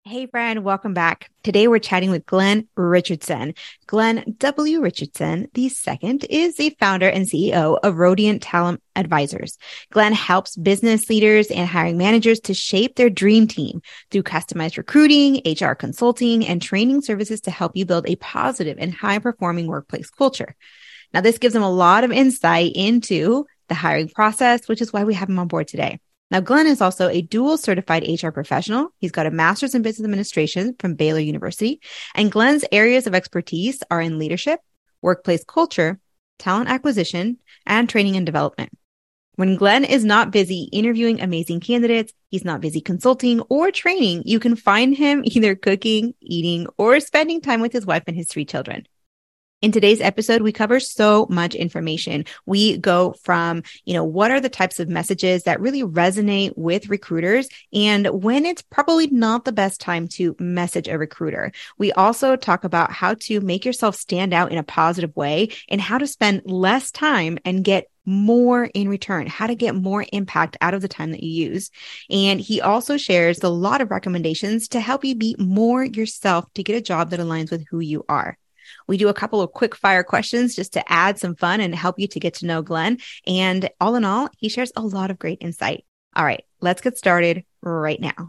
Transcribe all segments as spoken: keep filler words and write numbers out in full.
Hey, friend, welcome back. Today we're chatting with Glenn Richardson. Glenn W. Richardson the second is the founder and C E O of Rodiant Talent Advisors. Glenn helps business leaders and hiring managers to shape their dream team through customized recruiting, H R consulting, and training services to help you build a positive and high-performing workplace culture. Now, this gives them a lot of insight into the hiring process, which is why we have him on board today. Now, Glenn is also a dual certified H R professional. He's got a master's in business administration from Baylor University. And Glenn's areas of expertise are in leadership, workplace culture, talent acquisition, and training and development. When Glenn is not busy interviewing amazing candidates, he's not busy consulting or training, you can find him either cooking, eating, or spending time with his wife and his three children. In today's episode, we cover so much information. We go from, you know, what are the types of messages that really resonate with recruiters and when it's probably not the best time to message a recruiter. We also talk about how to make yourself stand out in a positive way and how to spend less time and get more in return, how to get more impact out of the time that you use. And he also shares a lot of recommendations to help you be more yourself to get a job that aligns with who you are. We do a couple of quick fire questions just to add some fun and help you to get to know Glenn. And all in all, he shares a lot of great insight. All right, let's get started right now.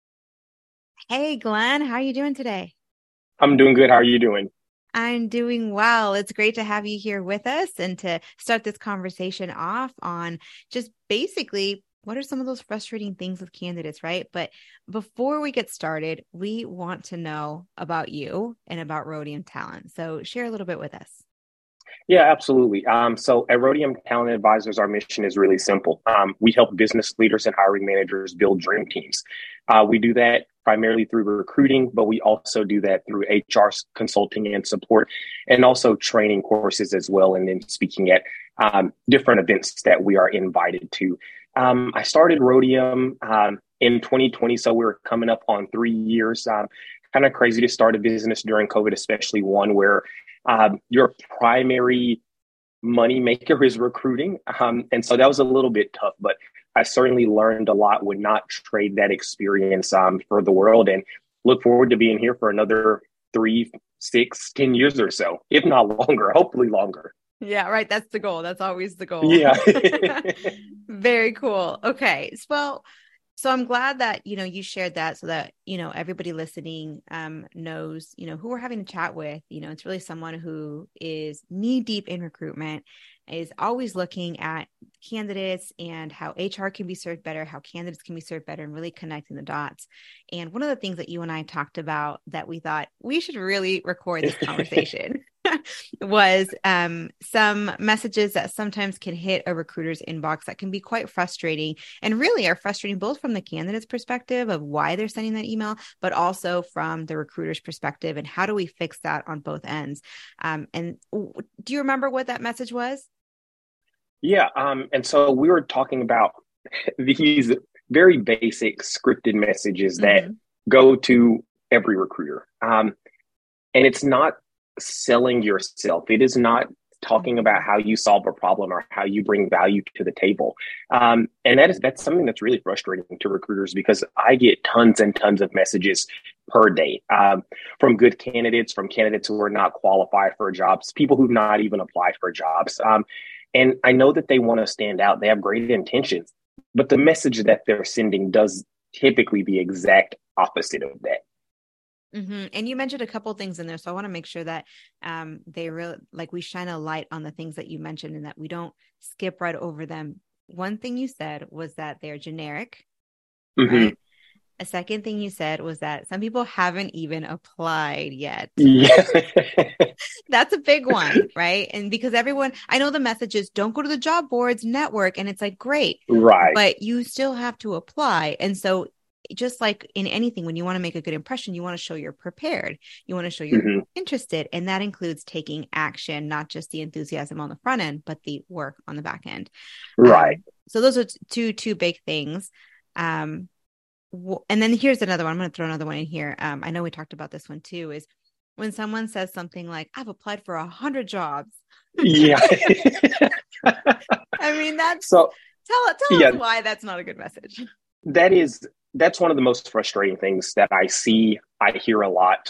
Hey, Glenn, how are you doing today? I'm doing good. How are you doing? I'm doing well. It's great to have you here with us and to start this conversation off on just basically what are some of those frustrating things with candidates, right? But before we get started, we want to know about you and about Rodiant Talent. So share a little bit with us. Yeah, absolutely. Um, so at Rodium Talent Advisors, our mission is really simple. Um, we help business leaders and hiring managers build dream teams. Uh, we do that primarily through recruiting, but we also do that through H R consulting and support, and also training courses as well. And then speaking at um, different events that we are invited to. Um, I started Rodium um, in twenty twenty, so we're coming up on three years. Um, kind of crazy to start a business during COVID, especially one where um, your primary money maker is recruiting. Um, and so that was a little bit tough, but I certainly learned a lot, would not trade that experience um, for the world, and look forward to being here for another three, six, ten years or so, if not longer, hopefully longer. Yeah, right. That's the goal. That's always the goal. Yeah. Very cool. Okay. s- Well, so I'm glad that, you know, you shared that so that, you know, everybody listening um, knows, you know, who we're having a chat with. You know, it's really someone who is knee deep in recruitment, is always looking at candidates and how H R can be served better, how candidates can be served better, and really connecting the dots. And one of the things that you and I talked about that we thought we should really record this conversation was um, some messages that sometimes can hit a recruiter's inbox that can be quite frustrating and really are frustrating both from the candidate's perspective of why they're sending that email, but also from the recruiter's perspective and how do we fix that on both ends. Um, and w- do you remember what that message was? Yeah. Um, and so we were talking about these very basic scripted messages that Mm-hmm. go to every recruiter. Um, and it's not selling yourself. It is not talking about how you solve a problem or how you bring value to the table. Um, and that is that's something that's really frustrating to recruiters because I get tons and tons of messages per day um, from good candidates, from candidates who are not qualified for jobs, people who've not even applied for jobs. Um, and I know that they want to stand out. They have great intentions, but the message that they're sending does typically the exact opposite of that. Mm-hmm. And you mentioned a couple of things in there. So I want to make sure that um, they really like we shine a light on the things that you mentioned and that we don't skip right over them. One thing you said was that they're generic, Mm-hmm. right? A second thing you said was that some people haven't even applied yet. Yeah. That's a big one, right? And because everyone, I know the message is don't go to the job boards, network, and it's like, great, Right. but you still have to apply. And so just like in anything, when you want to make a good impression, you want to show you're prepared. You want to show you're Mm-hmm. interested. And that includes taking action, not just the enthusiasm on the front end, but the work on the back end. Right. Um, so those are t- two, two big things. Um, w- and then here's another one. I'm going to throw another one in here. Um, I know we talked about this one too, is when someone says something like, I've applied for a hundred jobs. Yeah. I mean, that's So tell tell us yeah, why that's not a good message. that is that's one of the most frustrating things that I see, I hear a lot.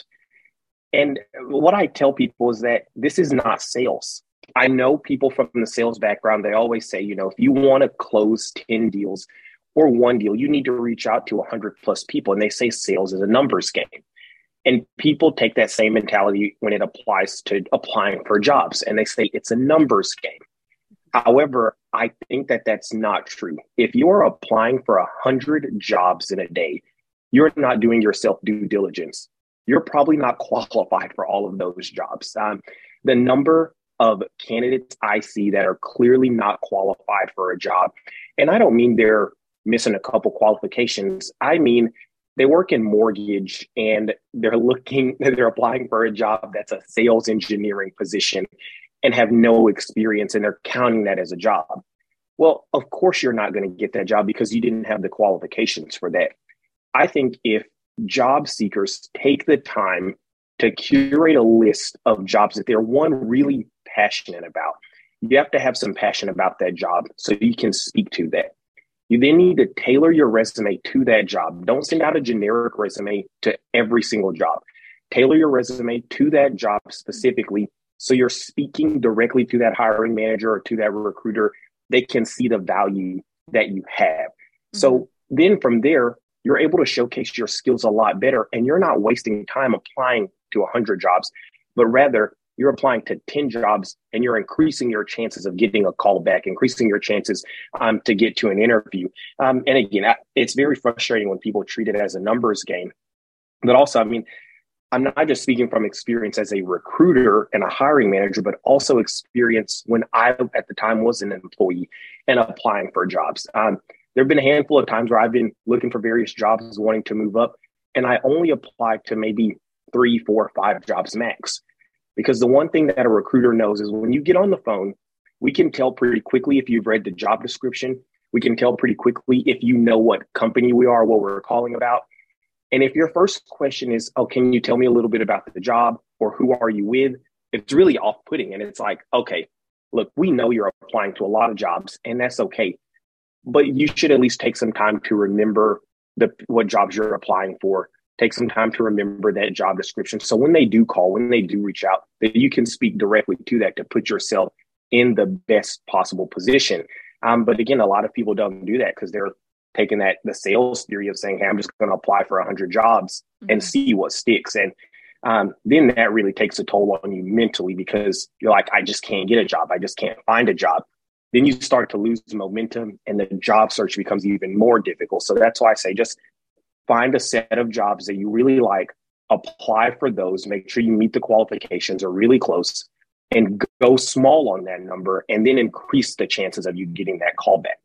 And what I tell people is that this is not sales. I know people from the sales background, they always say, you know, if you want to close ten deals or one deal, you need to reach out to one hundred plus people. And they say sales is a numbers game. And people take that same mentality when it applies to applying for jobs. And they say it's a numbers game. However, I think that that's not true. If you're applying for one hundred jobs in a day, you're not doing yourself due diligence. You're probably not qualified for all of those jobs. Um, the number of candidates I see that are clearly not qualified for a job, and I don't mean they're missing a couple qualifications. I mean, they work in mortgage and they're looking, they're applying for a job that's a sales engineering position and have no experience, and they're counting that as a job. Well, of course, you're not going to get that job because you didn't have the qualifications for that. I think if job seekers take the time to curate a list of jobs that they're one really passionate about, you have to have some passion about that job so you can speak to that. You then need to tailor your resume to that job. Don't send out a generic resume to every single job. Tailor your resume to that job specifically so you're speaking directly to that hiring manager or to that recruiter. They can see the value that you have. Mm-hmm. So then from there, you're able to showcase your skills a lot better, and you're not wasting time applying to one hundred jobs, but rather you're applying to ten jobs and you're increasing your chances of getting a call back, increasing your chances um, to get to an interview. Um, and again, it's very frustrating when people treat it as a numbers game. But also, I mean, I'm not just speaking from experience as a recruiter and a hiring manager, but also experience when I, at the time, was an employee and applying for jobs. Um, there have been a handful of times where I've been looking for various jobs, wanting to move up, and I only applied to maybe three, four, five jobs max. Because the one thing that a recruiter knows is when you get on the phone, we can tell pretty quickly if you've read the job description. We can tell pretty quickly if you know what company we are, what we're calling about. And if your first question is, oh, can you tell me a little bit about the job, or who are you with? It's really off-putting. And it's like, okay, look, we know you're applying to a lot of jobs, and that's okay. But you should at least take some time to remember the what jobs you're applying for. Take some time to remember that job description. So when they do call, when they do reach out, that you can speak directly to that to put yourself in the best possible position. Um, but again, a lot of people don't do that because they're taking that the sales theory of saying, hey, I'm just going to apply for one hundred jobs mm-hmm. and see what sticks. And um, then that really takes a toll on you mentally because you're like, I just can't get a job. I just can't find a job. Then you start to lose momentum and the job search becomes even more difficult. So that's why I say just find a set of jobs that you really like, apply for those, make sure you meet the qualifications or really close, and go small on that number, and then increase the chances of you getting that call back.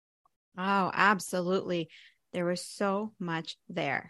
Oh, absolutely. There was so much there.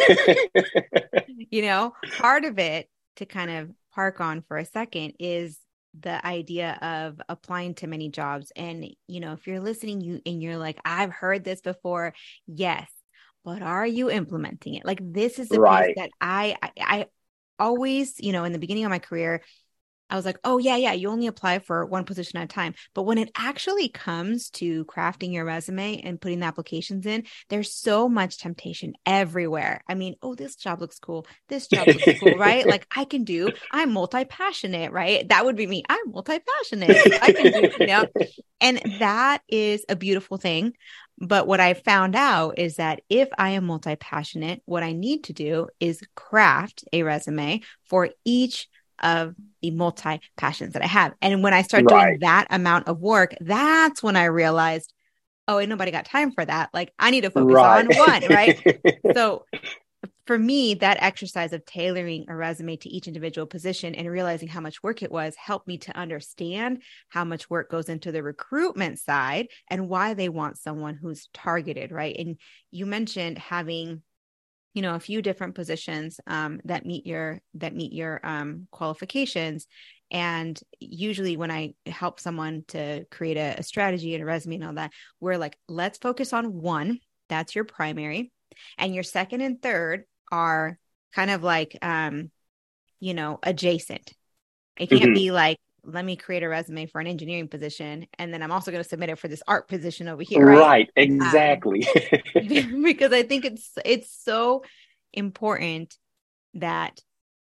You know, part of it to kind of park on for a second is the idea of applying to many jobs. And, you know, if you're listening you and you're like, I've heard this before. Yes. But are you implementing it? Like, this is the right. piece that I, I, I always, you know, in the beginning of my career, I was like, oh yeah, yeah, you only apply for one position at a time. But when it actually comes to crafting your resume and putting the applications in, there's so much temptation everywhere. I mean, oh, this job looks cool. This job looks cool, right? Like I can do, I'm multi-passionate, right? That would be me. I'm multi-passionate. I can do, you know, and that is a beautiful thing. But what I found out is that if I am multi-passionate, what I need to do is craft a resume for each of the multi passions that I have. And when I start right. doing that amount of work, that's when I realized, oh, ain't nobody got time for that. Like I need to focus right. on one, right? So for me, that exercise of tailoring a resume to each individual position and realizing how much work it was helped me to understand how much work goes into the recruitment side and why they want someone who's targeted, right? And you mentioned having, you know, a few different positions um, that meet your that meet your um, qualifications. And usually when I help someone to create a, a strategy and a resume and all that, we're like, let's focus on one. That's your primary. And your second and third are kind of like, um, you know, adjacent. It can't mm-hmm. be like, let me create a resume for an engineering position. And then I'm also going to submit it for this art position over here. Right. Right. Exactly. Um, because I think it's, it's so important that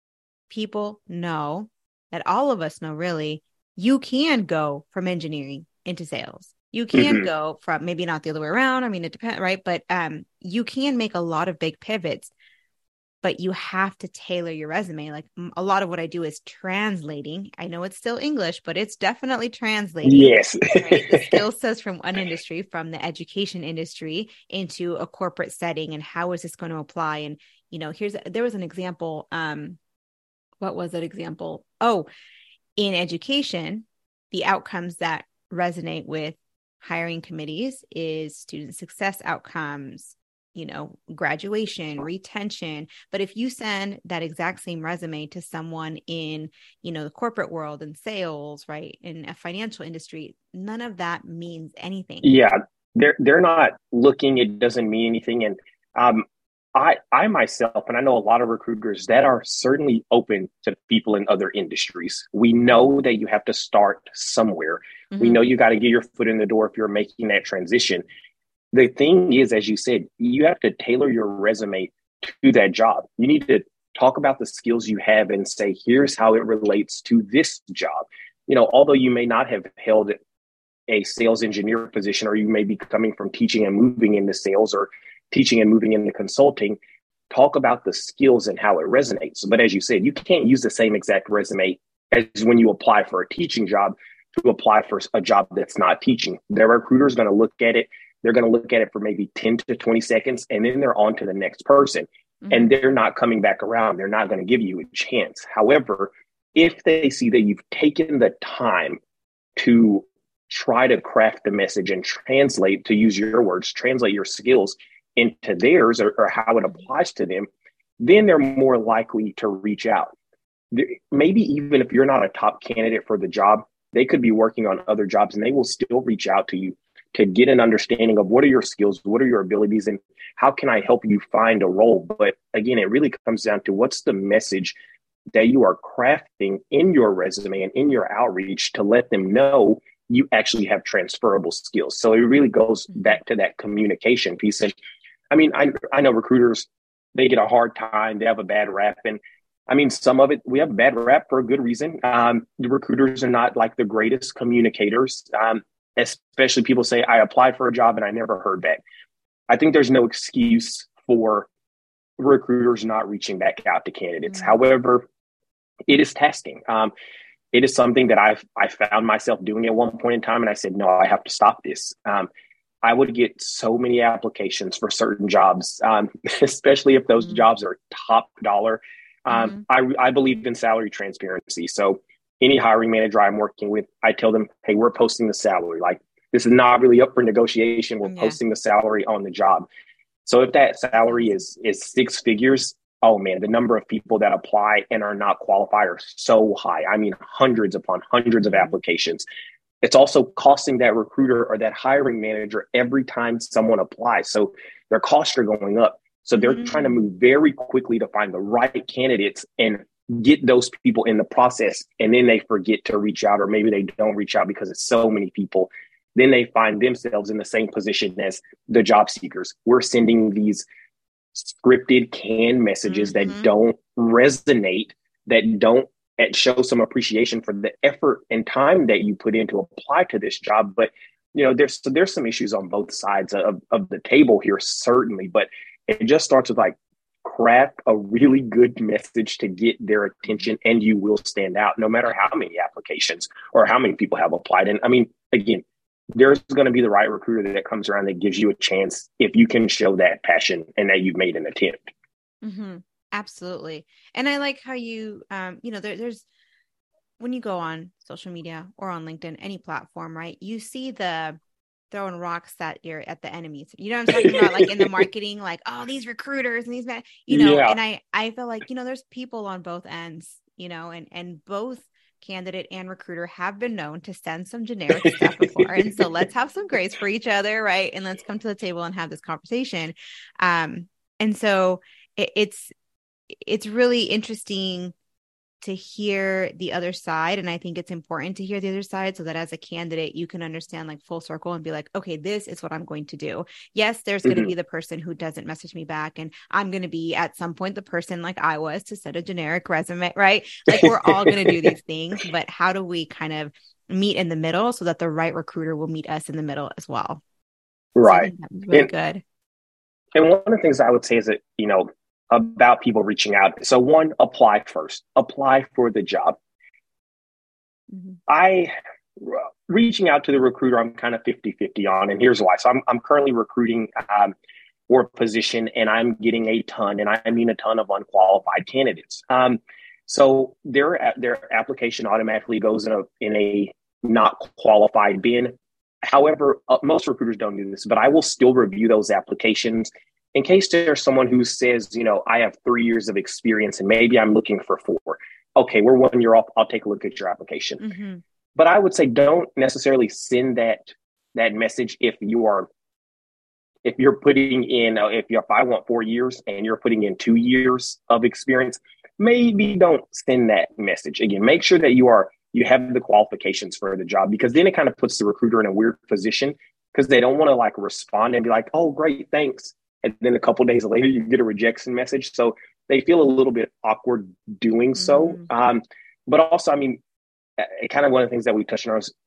people know, that all of us know, really, you can go from engineering into sales. You can mm-hmm. go from, maybe not the other way around. I mean, it depends, right? But um, you can make a lot of big pivots, but you have to tailor your resume. Like a lot of what I do is translating. I know it's still English, but it's definitely translating. Yes. Right? The skill sets from one industry, from the education industry, into a corporate setting, and how is this going to apply? And, you know, here's, there was an example. Um, what was that example? Oh, in education, the outcomes that resonate with hiring committees is student success outcomes, you know, graduation, retention. But if you send that exact same resume to someone in, you know, the corporate world and sales, right, in a financial industry, none of that means anything. Yeah, they're they're not looking. It doesn't mean anything. And um, I I myself, and I know a lot of recruiters that are certainly open to people in other industries. We know that you have to start somewhere. Mm-hmm. We know you got to get your foot in the door if you're making that transition. The thing is, as you said, you have to tailor your resume to that job. You need to talk about the skills you have and say, here's how it relates to this job. You know, although you may not have held a sales engineer position, or you may be coming from teaching and moving into sales, or teaching and moving into consulting, talk about the skills and how it resonates. But as you said, you can't use the same exact resume as when you apply for a teaching job to apply for a job that's not teaching. The recruiter is going to look at it. They're going to look at it for maybe ten to twenty seconds, and then they're on to the next person. Mm-hmm. And they're not coming back around. They're not going to give you a chance. However, if they see that you've taken the time to try to craft the message and translate, to use your words, translate your skills into theirs, or, or how it applies to them, then they're more likely to reach out. Maybe even if you're not a top candidate for the job, they could be working on other jobs, and they will still reach out to you to get an understanding of what are your skills, what are your abilities, and how can I help you find a role. But again, it really comes down to what's the message that you are crafting in your resume and in your outreach to let them know you actually have transferable skills. So it really goes back to that communication piece. And I mean, I, I know recruiters, they get a hard time, they have a bad rap. And I mean, some of it, we have a bad rap for a good reason. Um, the recruiters are not like the greatest communicators. Um, especially people say, I applied for a job and I never heard back. I think there's no excuse for recruiters not reaching back out to candidates. Mm-hmm. However, it is tasking. Um, it is something that I've I found myself doing at one point in time, and I said, no, I have to stop this. Um, I would get so many applications for certain jobs, um, especially if those mm-hmm. jobs are top dollar. Um, mm-hmm. I, I believe in salary transparency. So any hiring manager I'm working with, I tell them, hey, we're posting the salary. Like, this is not really up for negotiation. We're yeah. posting the salary on the job. So if that salary is is six figures, oh man, the number of people that apply and are not qualified are so high. I mean, hundreds upon hundreds of applications. It's also costing that recruiter or that hiring manager every time someone applies. So their costs are going up. So they're mm-hmm. trying to move very quickly to find the right candidates and get those people in the process. And then they forget to reach out, or maybe they don't reach out because it's so many people. Then they find themselves in the same position as the job seekers. We're sending these scripted canned messages mm-hmm. that don't resonate, that don't show some appreciation for the effort and time that you put in to apply to this job. But, you know, there's, there's some issues on both sides of, of the table here, certainly. But it just starts with like, craft a really good message to get their attention, and you will stand out no matter how many applications or how many people have applied. And I mean, again, there's going to be the right recruiter that comes around that gives you a chance if you can show that passion and that you've made an attempt. Mm-hmm. Absolutely. And I like how you, um, you know, there, there's, when you go on social media or on LinkedIn, any platform, right, you see the throwing rocks at your at the enemies. You know what I'm talking about? Like in the marketing, like, oh, these recruiters and these men, you know, yeah. and I, I feel like, you know, there's people on both ends, you know, and, and both candidate and recruiter have been known to send some generic stuff before. And so let's have some grace for each other. Right. And let's come to the table and have this conversation. Um, and so it, it's, it's really interesting to hear the other side. And I think it's important to hear the other side so that as a candidate, you can understand like full circle and be like, okay, this is what I'm going to do. Yes, there's mm-hmm. going to be the person who doesn't message me back. And I'm going to be at some point the person like I was to set a generic resume, right? Like we're all going to do these things, but how do we kind of meet in the middle so that the right recruiter will meet us in the middle as well? Right. So that was really and, good. And one of the things I would say is that, you know, about people reaching out. So one, apply first, apply for the job. Mm-hmm. I reaching out to the recruiter, I'm kind of fifty-fifty on, and here's why. So I'm, I'm currently recruiting um, for a position, and I'm getting a ton, and I mean a ton of unqualified candidates. Um, so their, their application automatically goes in a, in a not qualified bin. However, uh, most recruiters don't do this, but I will still review those applications in case there's someone who says, you know, I have three years of experience and maybe I'm looking for four. Okay, we're one year off. I'll take a look at your application. Mm-hmm. But I would say don't necessarily send that that message if you are if you're putting in uh, if you if I want four years and you're putting in two years of experience. Maybe don't send that message. Again, make sure that you are you have the qualifications for the job, because then it kind of puts the recruiter in a weird position because they don't want to like respond and be like, oh, great, thanks. And then a couple of days later, you get a rejection message. So they feel a little bit awkward doing so. Mm-hmm. Um, but also, I mean, kind of one of the things that we touched on is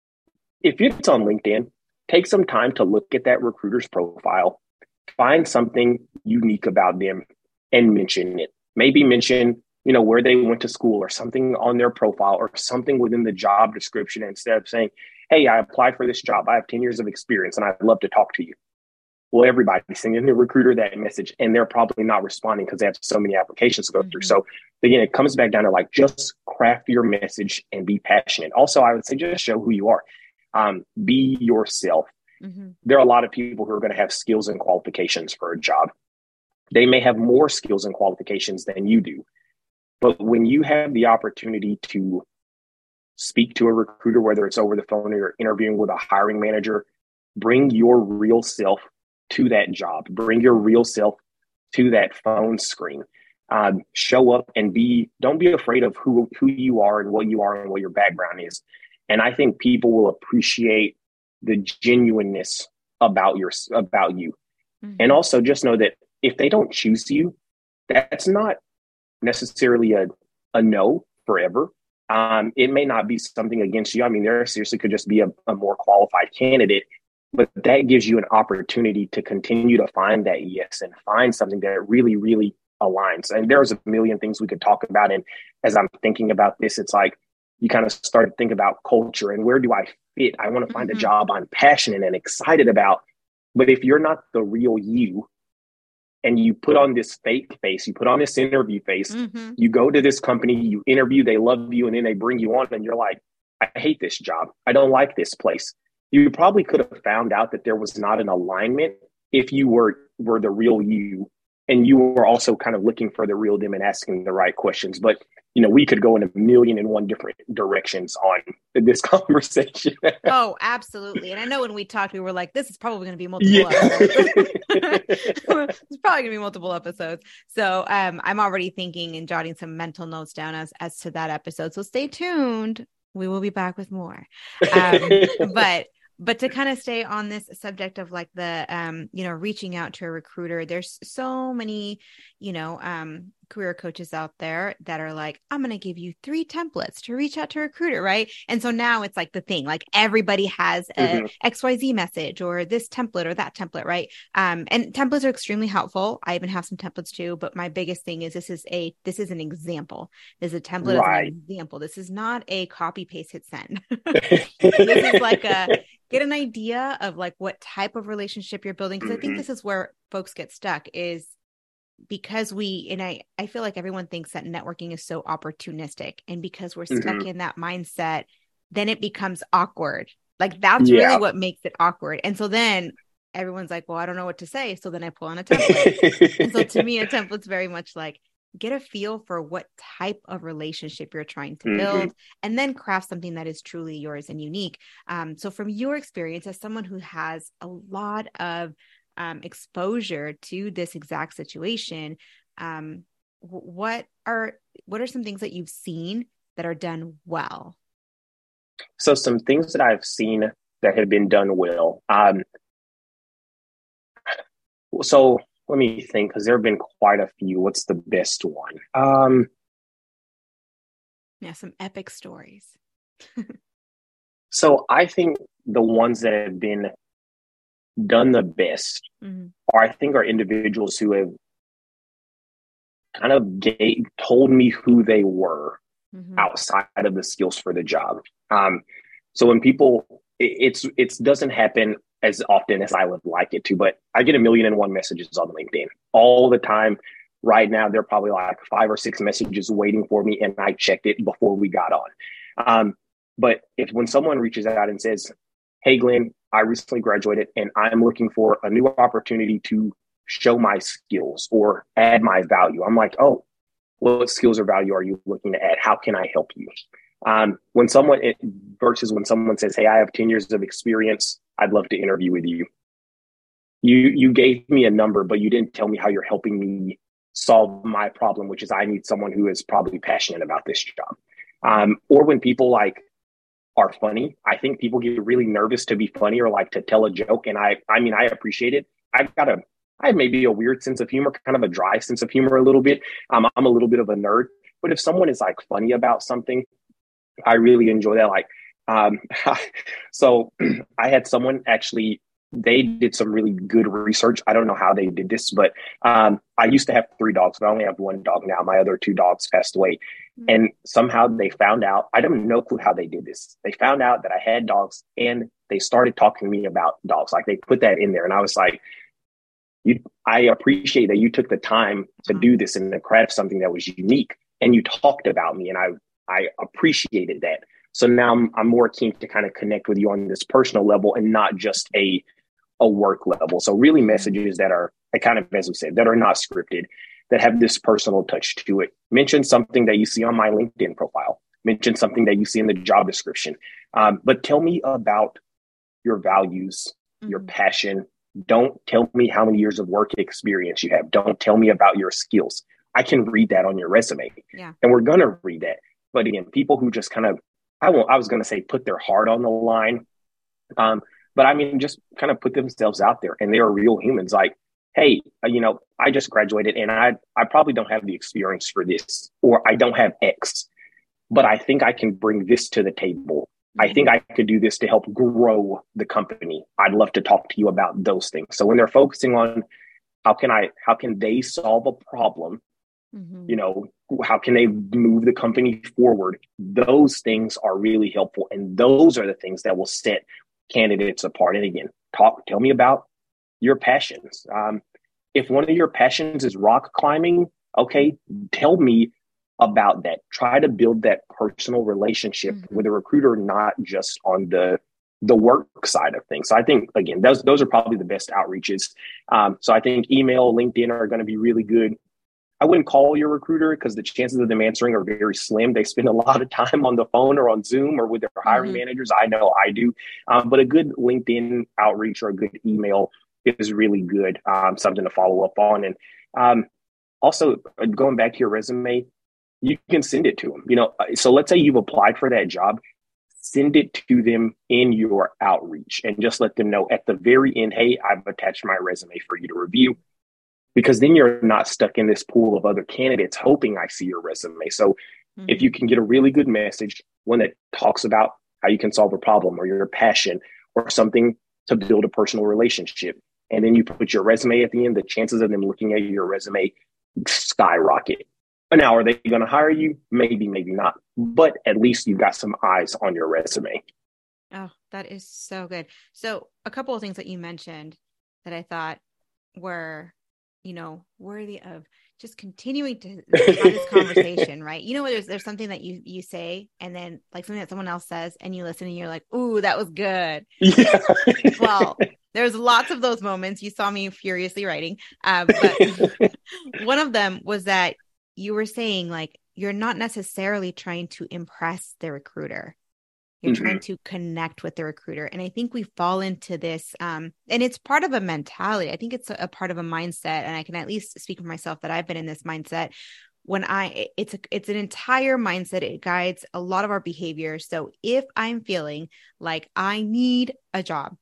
if it's on LinkedIn, take some time to look at that recruiter's profile, find something unique about them and mention it. Maybe mention, you know, where they went to school or something on their profile or something within the job description, instead of saying, hey, I applied for this job. I have ten years of experience and I'd love to talk to you. Well, everybody's sending the recruiter that message and they're probably not responding because they have so many applications to go mm-hmm. through. So again, it comes back down to like, just craft your message and be passionate. Also, I would say just show who you are. Um, be yourself. Mm-hmm. There are a lot of people who are going to have skills and qualifications for a job. They may have more skills and qualifications than you do. But when you have the opportunity to speak to a recruiter, whether it's over the phone or you're interviewing with a hiring manager, bring your real self to that job. Bring your real self to that phone screen. Um, show up and be, don't be afraid of who, who you are and what you are and what your background is. And I think people will appreciate the genuineness about your, about you. Mm-hmm. And also just know that if they don't choose you, that's not necessarily a, a no forever. Um, it may not be something against you. I mean, there seriously could just be a, a more qualified candidate, but that gives you an opportunity to continue to find that yes and find something that really, really aligns. And there's a million things we could talk about. And as I'm thinking about this, it's like you kind of start to think about culture and where do I fit? I want to find mm-hmm. a job I'm passionate and excited about. But if you're not the real you, and you put on this fake face, you put on this interview face, mm-hmm. you go to this company, you interview, they love you, and then they bring you on and you're like, I hate this job. I don't like this place. You probably could have found out that there was not an alignment if you were, were the real you, and you were also kind of looking for the real them and asking the right questions. But, you know, we could go in a million and one different directions on this conversation. Oh, absolutely. And I know when we talked, we were like, this is probably going to be multiple yeah. episodes. It's probably going to be multiple episodes. So um, I'm already thinking and jotting some mental notes down as, as to that episode. So stay tuned. We will be back with more. Um, but But to kind of stay on this subject of like the, um, you know, reaching out to a recruiter, there's so many, you know, um, career coaches out there that are like, I'm going to give you three templates to reach out to a recruiter. Right. And so now it's like the thing, like everybody has a mm-hmm. X Y Z message or this template or that template. Right. Um, and templates are extremely helpful. I even have some templates too, but my biggest thing is this is a, this is an example. This is a template right. as an example. This is not a copy, paste, hit send. This is like a, get an idea of like what type of relationship you're building. Cause mm-hmm. I think this is where folks get stuck, is because we, and I, I feel like everyone thinks that networking is so opportunistic, and because we're stuck mm-hmm. in that mindset, then it becomes awkward. Like that's yeah. really what makes it awkward. And so then everyone's like, well, I don't know what to say. So then I pull on a template. And so to me, a template's very much like, get a feel for what type of relationship you're trying to build, mm-hmm. and then craft something that is truly yours and unique. Um, so from your experience as someone who has a lot of um, exposure to this exact situation, um, what are, what are some things that you've seen that are done well? So some things that I've seen that have been done well. Um, so let me think, because there have been quite a few. What's the best one? Um, Yeah, some epic stories. so I think the ones that have been done the best Mm-hmm. are, I think, are individuals who have kind of gave, told me who they were Mm-hmm. outside of the skills for the job. Um, so when people, it, it's it's doesn't happen as often as I would like it to, but I get a million and one messages on LinkedIn all the time. Right now, there are probably like five or six messages waiting for me, and I checked it before we got on. Um, but if when someone reaches out and says, "Hey, Glenn, I recently graduated, and I'm looking for a new opportunity to show my skills or add my value," I'm like, "Oh, what skills or value are you looking to add? How can I help you?" Um, when someone it, versus when someone says, "Hey, I have ten years of experience. I'd love to interview with you." You you gave me a number, but you didn't tell me how you're helping me solve my problem, which is I need someone who is probably passionate about this job. Um, or when people like are funny, I think people get really nervous to be funny or like to tell a joke. And I, I mean, I appreciate it. I've got a, I have maybe a weird sense of humor, kind of a dry sense of humor a little bit. Um, I'm a little bit of a nerd, but if someone is like funny about something, I really enjoy that. Like, um, so I had someone actually, they did some really good research. I don't know how they did this, but um, I used to have three dogs, but I only have one dog now. My other two dogs passed away. Mm-hmm. And somehow they found out, I don't know how they did this. They found out that I had dogs and they started talking to me about dogs. Like they put that in there. And I was like, you, I appreciate that you took the time to do this and to craft something that was unique. And you talked about me, and I, I appreciated that. So now I'm, I'm more keen to kind of connect with you on this personal level and not just a, a work level. So really messages that are kind of, as we said, that are not scripted, that have this personal touch to it. Mention something that you see on my LinkedIn profile. Mention something that you see in the job description. Um, but tell me about your values, mm-hmm. your passion. Don't tell me how many years of work experience you have. Don't tell me about your skills. I can read that on your resume. Yeah. And we're going to read that. But again, people who just kind of, I won't, I was going to say put their heart on the line. Um, but I mean, just kind of put themselves out there, and they are real humans. Like, hey, you know, I just graduated and I, I probably don't have the experience for this, or I don't have X, but I think I can bring this to the table. I think I could do this to help grow the company. I'd love to talk to you about those things. So when they're focusing on how can I, how can they solve a problem, mm-hmm. you know, how can they move the company forward? Those things are really helpful. And those are the things that will set candidates apart. And again, talk, tell me about your passions. Um, if one of your passions is rock climbing, okay, tell me about that. Try to build that personal relationship mm-hmm. with a recruiter, not just on the the work side of things. So I think, again, those those are probably the best outreaches. Um, so I think email, LinkedIn are going to be really good. I wouldn't call your recruiter because the chances of them answering are very slim. They spend a lot of time on the phone or on Zoom or with their hiring mm-hmm. managers. I know I do. Um, but a good LinkedIn outreach or a good email is really good, um, something to follow up on. And um, also, going back to your resume, you can send it to them. You know, so let's say you've applied for that job. Send it to them in your outreach and just let them know at the very end, hey, I've attached my resume for you to review. Because then you're not stuck in this pool of other candidates hoping I see your resume. So mm-hmm. if you can get a really good message, one that talks about how you can solve a problem or your passion or something to build a personal relationship, and then you put your resume at the end, the chances of them looking at your resume skyrocket. Now, are they going to hire you? Maybe, maybe not. But at least you've got some eyes on your resume. Oh, that is so good. So a couple of things that you mentioned that I thought were, you know, worthy of just continuing to have this conversation, right? You know, there's there's something that you you say, and then like something that someone else says, and you listen, and you're like, "Ooh, that was good." Yeah. Well, there's lots of those moments. You saw me furiously writing, uh, but one of them was that you were saying like you're not necessarily trying to impress the recruiter. You're mm-hmm. trying to connect with the recruiter. And I think we fall into this, um, and it's part of a mentality. I think it's a, a part of a mindset. And I can at least speak for myself that I've been in this mindset when I, it's a, it's an entire mindset. It guides a lot of our behavior. So if I'm feeling like I need a job,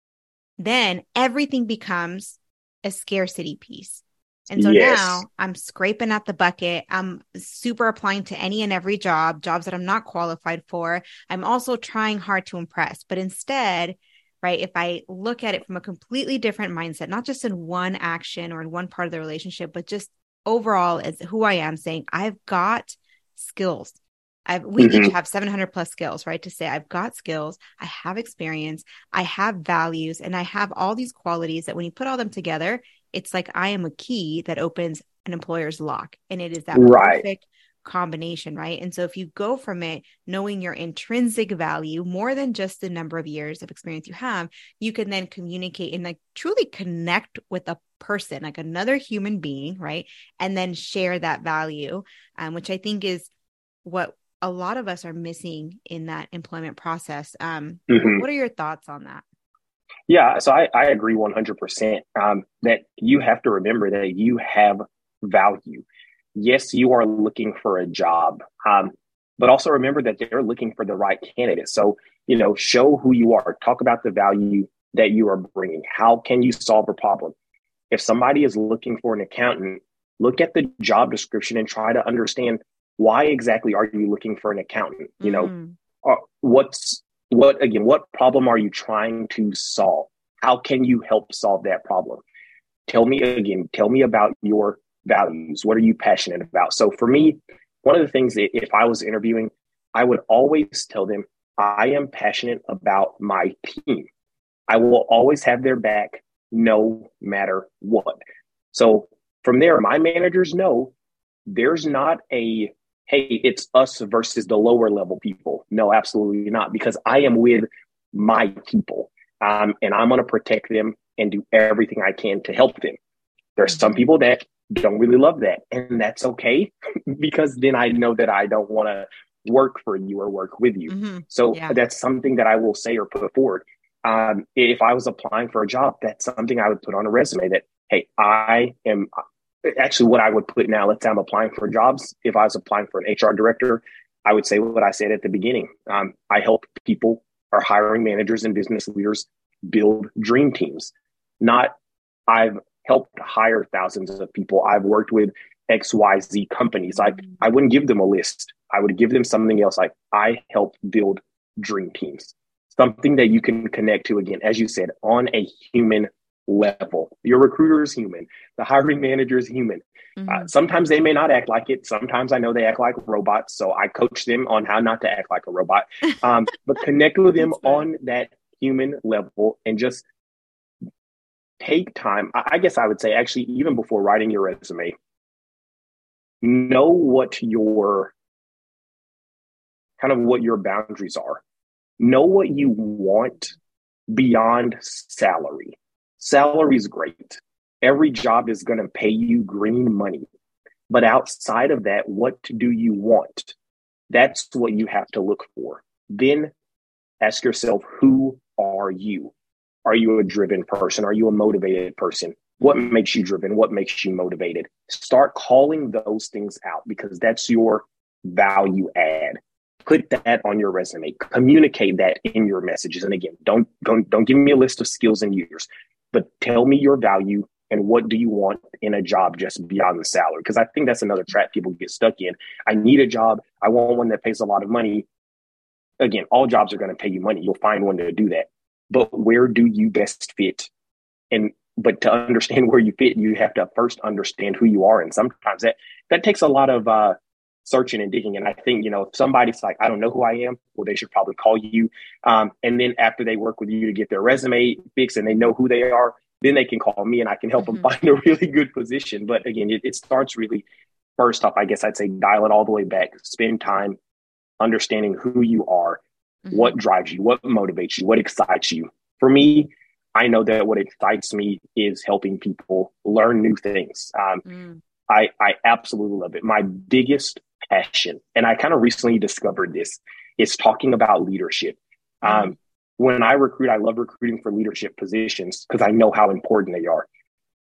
then everything becomes a scarcity piece. And so Yes. now I'm scraping at the bucket. I'm super applying to any and every job, jobs that I'm not qualified for. I'm also trying hard to impress. But instead, right, if I look at it from a completely different mindset, not just in one action or in one part of the relationship, but just overall as who I am, saying I've got skills. I've, we Mm-hmm. each have seven hundred plus skills, right? To say I've got skills, I have experience, I have values, and I have all these qualities that when you put all them together, it's like I am a key that opens an employer's lock. And it is that Right. perfect combination, right? And so if you go from it knowing your intrinsic value more than just the number of years of experience you have, you can then communicate and like truly connect with a person, like another human being, right? And then share that value, um, which I think is what a lot of us are missing in that employment process. Um, Mm-hmm. what, what are your thoughts on that? Yeah, so I, I agree one hundred percent um, that you have to remember that you have value. Yes, you are looking for a job, um, but also remember that they're looking for the right candidate. So, you know, show who you are. Talk about the value that you are bringing. How can you solve a problem? If somebody is looking for an accountant, look at the job description and try to understand why exactly are you looking for an accountant? You know, Mm. uh, what's what again? What problem are you trying to solve? How can you help solve that problem? Tell me again. Tell me about your values. What are you passionate about? So for me, one of the things that if I was interviewing, I would always tell them I am passionate about my team. I will always have their back, no matter what. So from there, my managers know there's not a, hey, it's us versus the lower level people. No, absolutely not, because I am with my people um, and I'm going to protect them and do everything I can to help them. There's some people that don't really love that, and that's okay because then I know that I don't want to work for you or work with you. Mm-hmm. So Yeah. that's something that I will say or put forward. Um, if I was applying for a job, that's something I would put on a resume that, hey, I am actually what I would put now. Let's say I'm applying for jobs. If I was applying for an H R director, I would say what I said at the beginning. Um, I help people or hiring managers and business leaders build dream teams. Not I've helped hire thousands of people. I've worked with X Y Z companies. I, I wouldn't give them a list. I would give them something else like I help build dream teams, something that you can connect to, again, as you said, on a human level. Your recruiter is human. The hiring manager is human. Mm-hmm. Uh, sometimes they may not act like it. Sometimes I know they act like robots. So I coach them on how not to act like a robot, um, but connect with them on that human level and just take time. I guess I would say actually, even before writing your resume, know what your kind of what your boundaries are. Know what you want beyond salary. Salary is great. Every job is going to pay you green money. But outside of that, what do you want? That's what you have to look for. Then ask yourself, who are you? Are you a driven person? Are you a motivated person? What makes you driven? What makes you motivated? Start calling those things out because that's your value add. Put that on your resume. Communicate that in your messages. And again, don't, don't, don't give me a list of skills and years, but tell me your value and what do you want in a job just beyond the salary? Because I think that's another trap people get stuck in. I need a job. I want one that pays a lot of money. Again, all jobs are going to pay you money. You'll find one to do that. But where do you best fit? And but to understand where you fit, you have to first understand who you are. And sometimes that that takes a lot of uh, searching and digging. And I think, you know, if somebody's like, I don't know who I am, well, they should probably call you. Um, and then after they work with you to get their resume fixed and they know who they are, then they can call me and I can help mm-hmm. them find a really good position. But again, it, it starts really first off, I guess I'd say dial it all the way back, spend time understanding who you are. Mm-hmm. What drives you? What motivates you? What excites you? For me, I know that what excites me is helping people learn new things. Um, mm. I, I absolutely love it. My biggest passion, and I kind of recently discovered this, is talking about leadership. Mm. Um, when I recruit, I love recruiting for leadership positions because I know how important they are.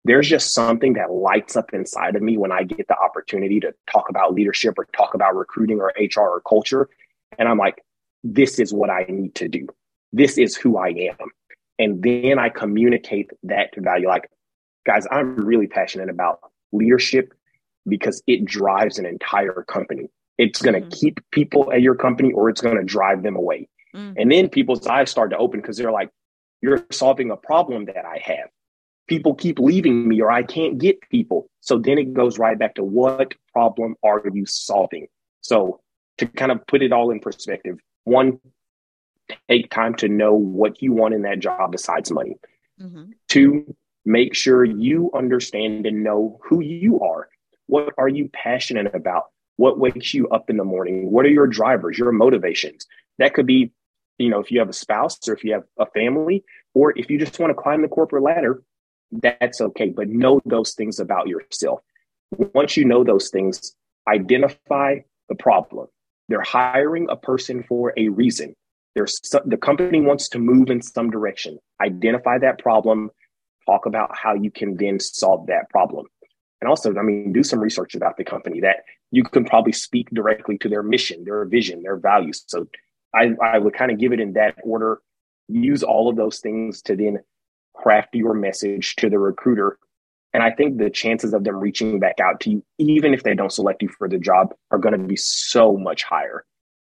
there's just something that lights up inside of me when I get the opportunity to talk about leadership or talk about recruiting or H R or culture. And I'm like, this is what I need to do. This is who I am. And then I communicate that value. Like, guys, I'm really passionate about leadership because it drives an entire company. It's going to mm-hmm. keep people at your company or it's going to drive them away. Mm-hmm. And then people's eyes start to open because they're like, you're solving a problem that I have. People keep leaving me or I can't get people. So then it goes right back to what problem are you solving? So to kind of put it all in perspective, one, take time to know what you want in that job besides money. Mm-hmm. Two, make sure you understand and know who you are. What are you passionate about? What wakes you up in the morning? What are your drivers, your motivations? That could be, you know, if you have a spouse or if you have a family, or if you just want to climb the corporate ladder, that's okay. But know those things about yourself. Once you know those things, identify the problem. They're hiring a person for a reason. There's the company wants to move in some direction. Identify that problem. Talk about how you can then solve that problem. And also, I mean, do some research about the company that you can probably speak directly to their mission, their vision, their values. So I, I would kind of give it in that order. Use all of those things to then craft your message to the recruiter. And I think the chances of them reaching back out to you, even if they don't select you for the job, are going to be so much higher.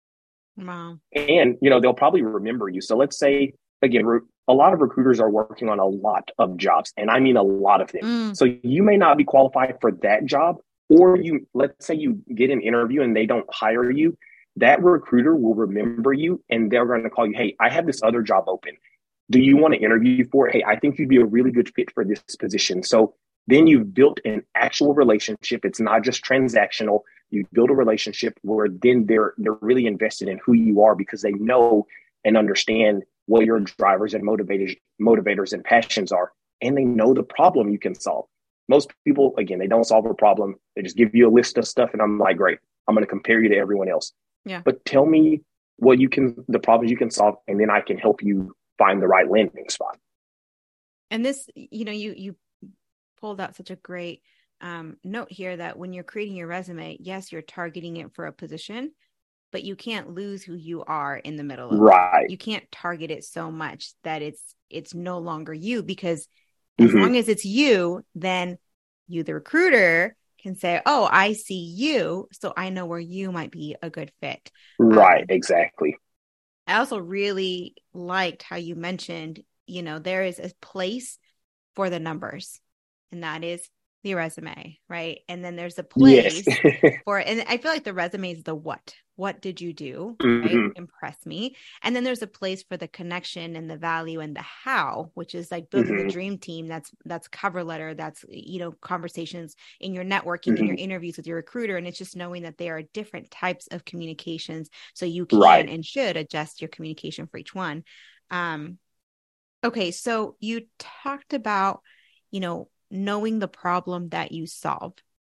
Wow. And, you know, they'll probably remember you. So let's say, again, re- a lot of recruiters are working on a lot of jobs, and I mean a lot of them. Mm. So you may not be qualified for that job, or you, let's say you get an interview and they don't hire you. That recruiter will remember you and they're going to call you, hey, I have this other job open. Do you want to interview for it? Hey, I think you'd be a really good fit for this position. So then you've built an actual relationship. It's not just transactional. You build a relationship where then they're they're really invested in who you are because they know and understand what your drivers and motivators motivators and passions are, and they know the problem you can solve. Most people, again, they don't solve a problem. They just give you a list of stuff, and I'm like, great, I'm going to compare you to everyone else. Yeah. But tell me what you can, the problems you can solve, and then I can help you find the right landing spot. And this, you know, you you pulled out such a great um, note here that when you're creating your resume, yes, you're targeting it for a position, but you can't lose who you are in the middle of right. it. You can't target it so much that it's it's no longer you, because as mm-hmm. long as it's you, then you, the recruiter, can say, oh, I see you, so I know where you might be a good fit. Right, um, exactly. I also really liked how you mentioned, you know, there is a place for the numbers, and that is the resume, right? And then there's a place yes. for, and I feel like the resume is the what. What did you do? Mm-hmm. Right? Impress me. And then there's a place for the connection and the value and the how, which is like building mm-hmm. the dream team. That's, that's cover letter. That's, you know, conversations in your networking, mm-hmm. in your interviews with your recruiter. And it's just knowing that there are different types of communications. So you can right. and should adjust your communication for each one. Um, okay. So you talked about, you know, knowing the problem that you solve.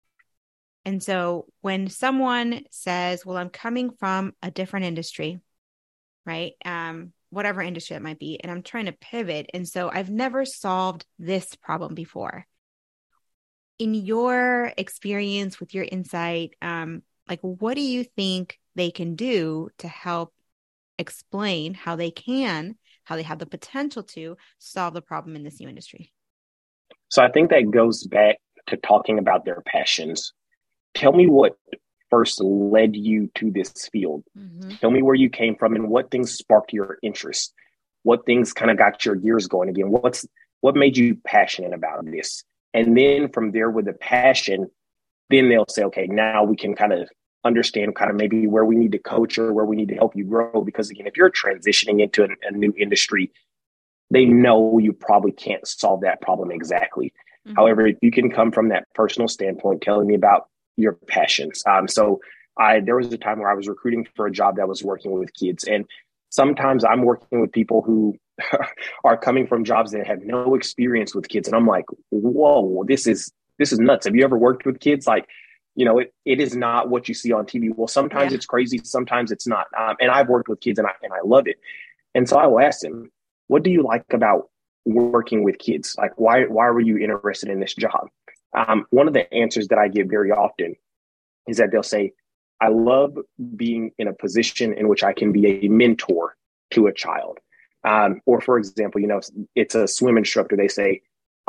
And so when someone says, well, I'm coming from a different industry, right? Um, whatever industry it might be, and I'm trying to pivot. And so I've never solved this problem before. In your experience, with your insight, um, like, what do you think they can do to help explain how they can, how they have the potential to solve the problem in this new industry? So I think that goes back to talking about their passions. Tell me what first led you to this field. Mm-hmm. Tell me where you came from and what things sparked your interest. What things kind of got your gears going again? What's what made you passionate about this? And then from there, with the passion, then they'll say, okay, now we can kind of understand kind of maybe where we need to coach or where we need to help you grow. Because again, if you're transitioning into a, a new industry, they know you probably can't solve that problem exactly. Mm-hmm. However, if you can come from that personal standpoint, telling me about your passions. Um, so I, there was a time where I was recruiting for a job that was working with kids. And sometimes I'm working with people who are coming from jobs that have no experience with kids. And I'm like, whoa, this is, this is nuts. Have you ever worked with kids? Like, you know, it, it is not what you see on T V. Well, sometimes yeah. it's crazy. Sometimes it's not. Um, and I've worked with kids and I, and I love it. And so I will ask them, what do you like about working with kids? Like, why, why were you interested in this job? Um, one of the answers that I give very often is that they'll say, I love being in a position in which I can be a mentor to a child. Um, or for example, you know, it's a swim instructor. They say,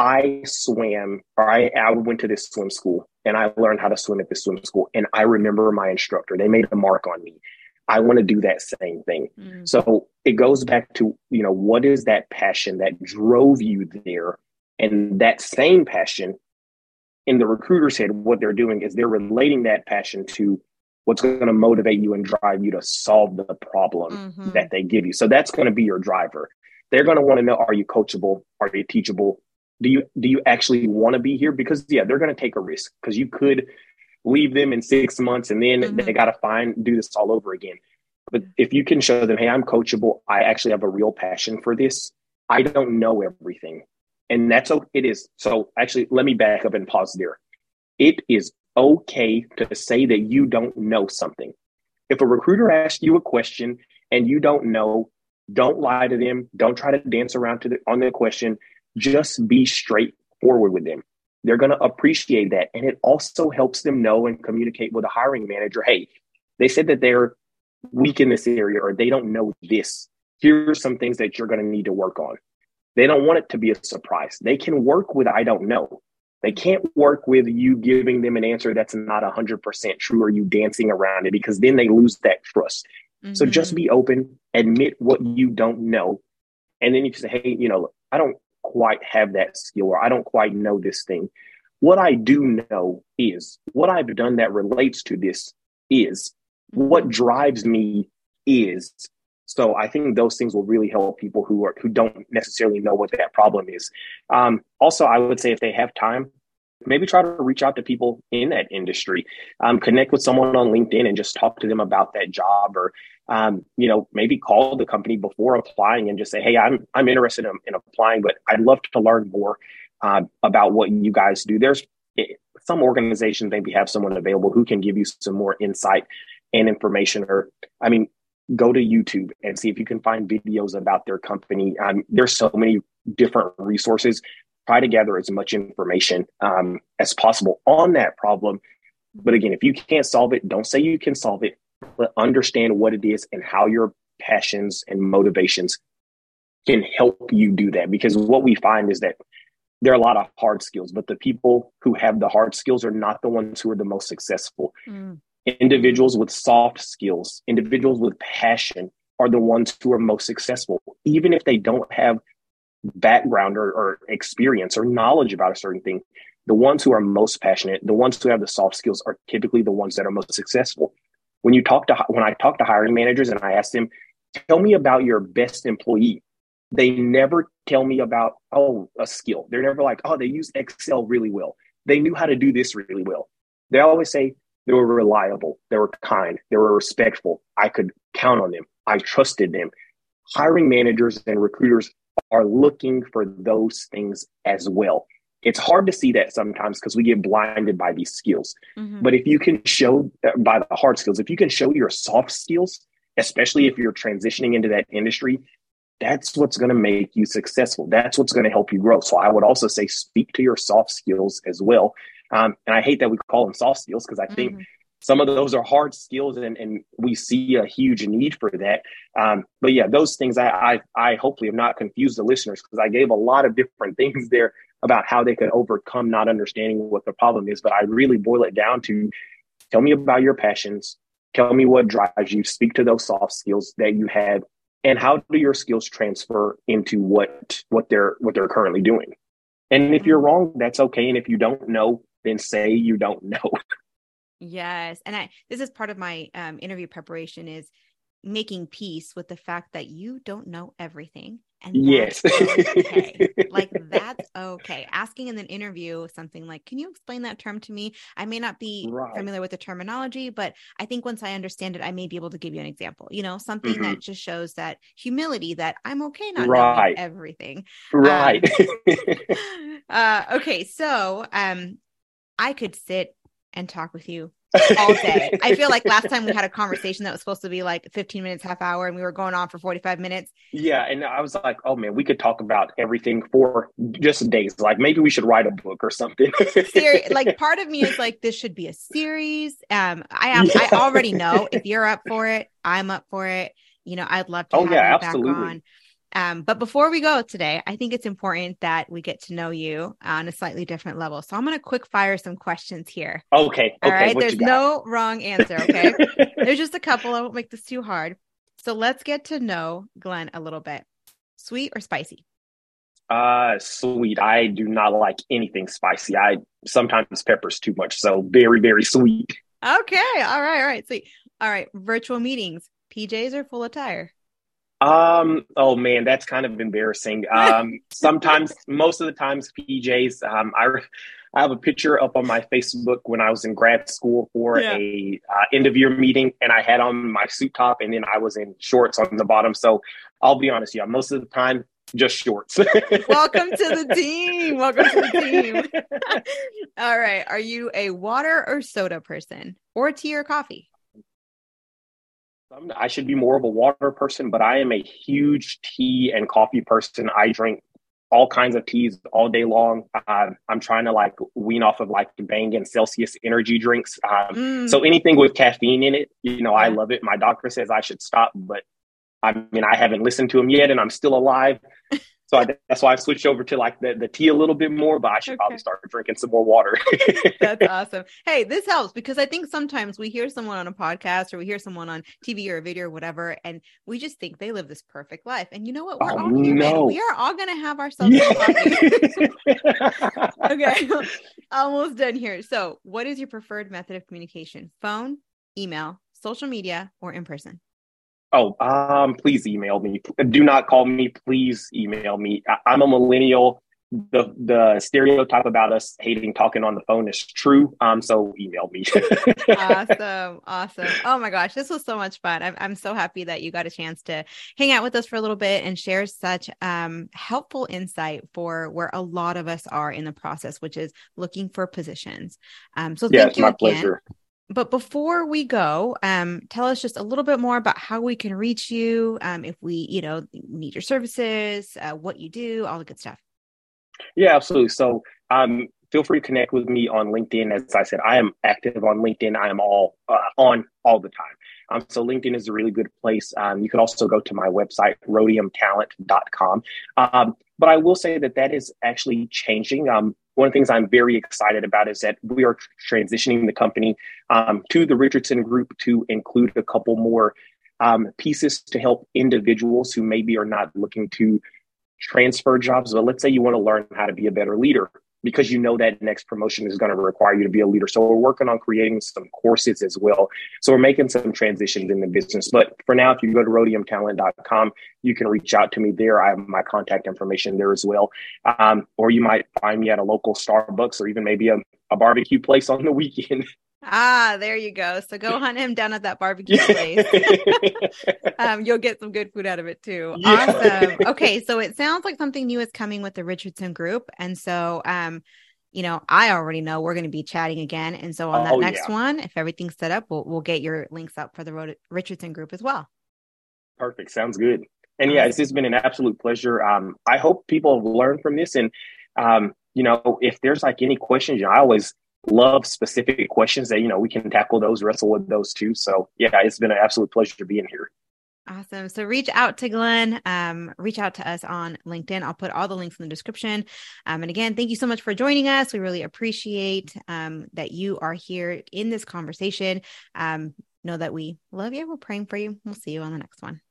I swam, or I, I went to this swim school and I learned how to swim at this swim school. And I remember my instructor, they made a mark on me. I want to do that same thing. Mm. So it goes back to, you know, what is that passion that drove you there? And that same passion in the recruiter's head, what they're doing is they're relating that passion to what's going to motivate you and drive you to solve the problem mm-hmm. that they give you. So that's going to be your driver. They're going to want to know, are you coachable? Are you teachable? Do you, do you actually want to be here? Because yeah, they're going to take a risk, because you could leave them in six months and then mm-hmm. they got to find, do this all over again. But if you can show them, hey, I'm coachable, I actually have a real passion for this. I don't know everything. And that's okay. It is. So actually, let me back up and pause there. It is okay to say that you don't know something. If a recruiter asks you a question and you don't know, don't lie to them. Don't try to dance around to the, on the question. Just be straightforward with them. They're going to appreciate that. And it also helps them know and communicate with a hiring manager. Hey, they said that they're weak in this area, or they don't know this. Here are some things that you're going to need to work on. They don't want it to be a surprise. They can work with, I don't know. They can't work with you giving them an answer that's not one hundred percent true, or you dancing around it, because then they lose that trust. Mm-hmm. So just be open, admit what you don't know. And then you can say, hey, you know, I don't quite have that skill, or I don't quite know this thing. What I do know is what I've done that relates to this is what drives me is. So I think those things will really help people who are who don't necessarily know what that problem is. Um, also, I would say if they have time, maybe try to reach out to people in that industry, um, connect with someone on LinkedIn and just talk to them about that job, or um, you know, maybe call the company before applying and just say, hey, I'm I'm interested in, in applying, but I'd love to learn more uh, about what you guys do. There's some organizations maybe have someone available who can give you some more insight and information, or I mean, go to YouTube and see if you can find videos about their company. Um, there's so many different resources. Try to gather as much information um, as possible on that problem. But again, if you can't solve it, don't say you can solve it, but understand what it is and how your passions and motivations can help you do that. Because what we find is that there are a lot of hard skills, but the people who have the hard skills are not the ones who are the most successful. Mm. Individuals with soft skills, individuals with passion are the ones who are most successful, even if they don't have background or, or experience or knowledge about a certain thing. The ones who are most passionate, the ones who have the soft skills, are typically the ones that are most successful. When you talk to, when I talk to hiring managers and I ask them, tell me about your best employee, they never tell me about, oh, a skill. They're never like, oh, they use Excel really well. They knew how to do this really well. They always say, they were reliable. They were kind. They were respectful. I could count on them. I trusted them. Hiring managers and recruiters are looking for those things as well. It's hard to see that sometimes because we get blinded by these skills. Mm-hmm. But if you can show by the hard skills, if you can show your soft skills, especially if you're transitioning into that industry, that's what's going to make you successful. That's what's going to help you grow. So I would also say speak to your soft skills as well. Um, and I hate that we call them soft skills, because I think mm-hmm. some of those are hard skills, and, and we see a huge need for that. Um, but yeah, those things I, I, I hopefully have not confused the listeners, because I gave a lot of different things there about how they could overcome not understanding what the problem is. But I really boil it down to, tell me about your passions. Tell me what drives you. Speak to those soft skills that you have, and how do your skills transfer into what, what they're, what they're currently doing. And if you're wrong, that's okay. And if you don't know, then say you don't know. Yes. And I, this is part of my um, interview preparation, is making peace with the fact that you don't know everything. And that's yes. okay. Like, that's okay. Asking in an interview something like, can you explain that term to me? I may not be right. familiar with the terminology, but I think once I understand it, I may be able to give you an example, you know, something mm-hmm. that just shows that humility, that I'm okay not right. knowing everything. Right. Um, uh, okay. So um, I could sit and talk with you all day. I feel like last time we had a conversation that was supposed to be like fifteen minutes, half hour, and we were going on for forty-five minutes. Yeah. And I was like, oh man, we could talk about everything for just days. Like maybe we should write a book or something. Ser- like part of me is like, this should be a series. Um, I am, yeah. I already know if you're up for it, I'm up for it. You know, I'd love to oh, have yeah, you absolutely. back on. Um, but before we go today, I think it's important that we get to know you on a slightly different level. So I'm going to quick fire some questions here. Okay. All okay, right. There's no wrong answer. Okay. There's just a couple. I won't make this too hard. So let's get to know Glenn a little bit. Sweet or spicy? Uh, sweet. I do not like anything spicy. I sometimes peppers too much. So very, very sweet. Okay. All right. All right. Sweet. All right. Virtual meetings, P Js or full attire? Um, oh man, that's kind of embarrassing. Um, sometimes, most of the times P Js, um, I, I have a picture up on my Facebook when I was in grad school for yeah. a uh, end of year meeting, and I had on my suit top and then I was in shorts on the bottom. So I'll be honest, yeah, most of the time, just shorts. Welcome to the team. Welcome to the team. All right. Are you a water or soda person, or tea or coffee? I should be more of a water person, but I am a huge tea and coffee person. I drink all kinds of teas all day long. Uh, I'm trying to like wean off of like the Bang and Celsius energy drinks. Um, mm. So anything with caffeine in it, you know, yeah. I love it. My doctor says I should stop, but I mean, I haven't listened to him yet and I'm still alive. So I, that's why I switched over to like the, the tea a little bit more, but I should okay. probably start drinking some more water. That's awesome. Hey, this helps because I think sometimes we hear someone on a podcast or we hear someone on T V or a video or whatever, and we just think they live this perfect life. And you know what? We're oh, all human. No. We are all going to have ourselves. Yeah. Okay. Almost done here. So what is your preferred method of communication? Phone, email, social media, or in person? Oh, um, please email me. Do not call me. Please email me. I- I'm a millennial. The the stereotype about us hating talking on the phone is true. Um, so email me. Awesome. Awesome. Oh my gosh, this was so much fun. I'm I'm so happy that you got a chance to hang out with us for a little bit and share such um helpful insight for where a lot of us are in the process, which is looking for positions. Um, so yeah, thank it's you my again. Pleasure. But before we go, um, tell us just a little bit more about how we can reach you. Um, if we, you know, need your services, uh, what you do, all the good stuff. Yeah, absolutely. So um, feel free to connect with me on LinkedIn. As I said, I am active on LinkedIn. I am all uh, on all the time. Um, so LinkedIn is a really good place. Um, you could also go to my website, rhodium talent dot com. Um, but I will say that that is actually changing. Um, one of the things I'm very excited about is that we are transitioning the company um, to the Richardson Group to include a couple more um, pieces to help individuals who maybe are not looking to transfer jobs. But let's say you want to learn how to be a better leader because you know that next promotion is going to require you to be a leader. So we're working on creating some courses as well. So we're making some transitions in the business. But for now, if you go to rhodium talent dot com, you can reach out to me there. I have my contact information there as well. Um, or you might find me at a local Starbucks or even maybe a, a barbecue place on the weekend. Ah, there you go. So go hunt him down at that barbecue place. um, you'll get some good food out of it too. Yeah. Awesome. Okay. So it sounds like something new is coming with the Richardson Group. And so, um, you know, I already know we're going to be chatting again. And so on that oh, next yeah. one, if everything's set up, we'll, we'll get your links up for the Richardson Group as well. Perfect. Sounds good. And yeah, it's just been an absolute pleasure. Um, I hope people have learned from this. And, um, you know, if there's like any questions, you know, I always love specific questions that, you know, we can tackle those, wrestle with those too. So yeah, it's been an absolute pleasure being here. Awesome. So reach out to Glenn, um, reach out to us on LinkedIn. I'll put all the links in the description. Um, and again, thank you so much for joining us. We really appreciate um, that you are here in this conversation. Um, know that we love you. We're praying for you. We'll see you on the next one.